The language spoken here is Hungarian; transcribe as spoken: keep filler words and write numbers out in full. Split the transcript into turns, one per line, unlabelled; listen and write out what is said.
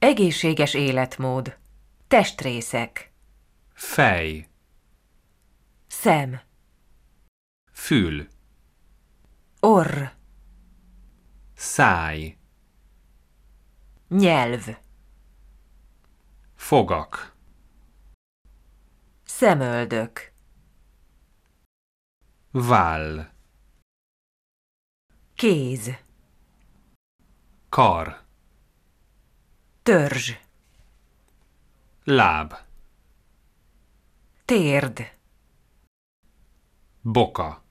Egészséges életmód. Testrészek.
Fej.
Szem.
Fül.
Orr.
Száj.
Nyelv.
Fogak.
Szemöldök.
Váll.
Kéz.
Kar.
Törzs.
Láb.
Térd.
Boka.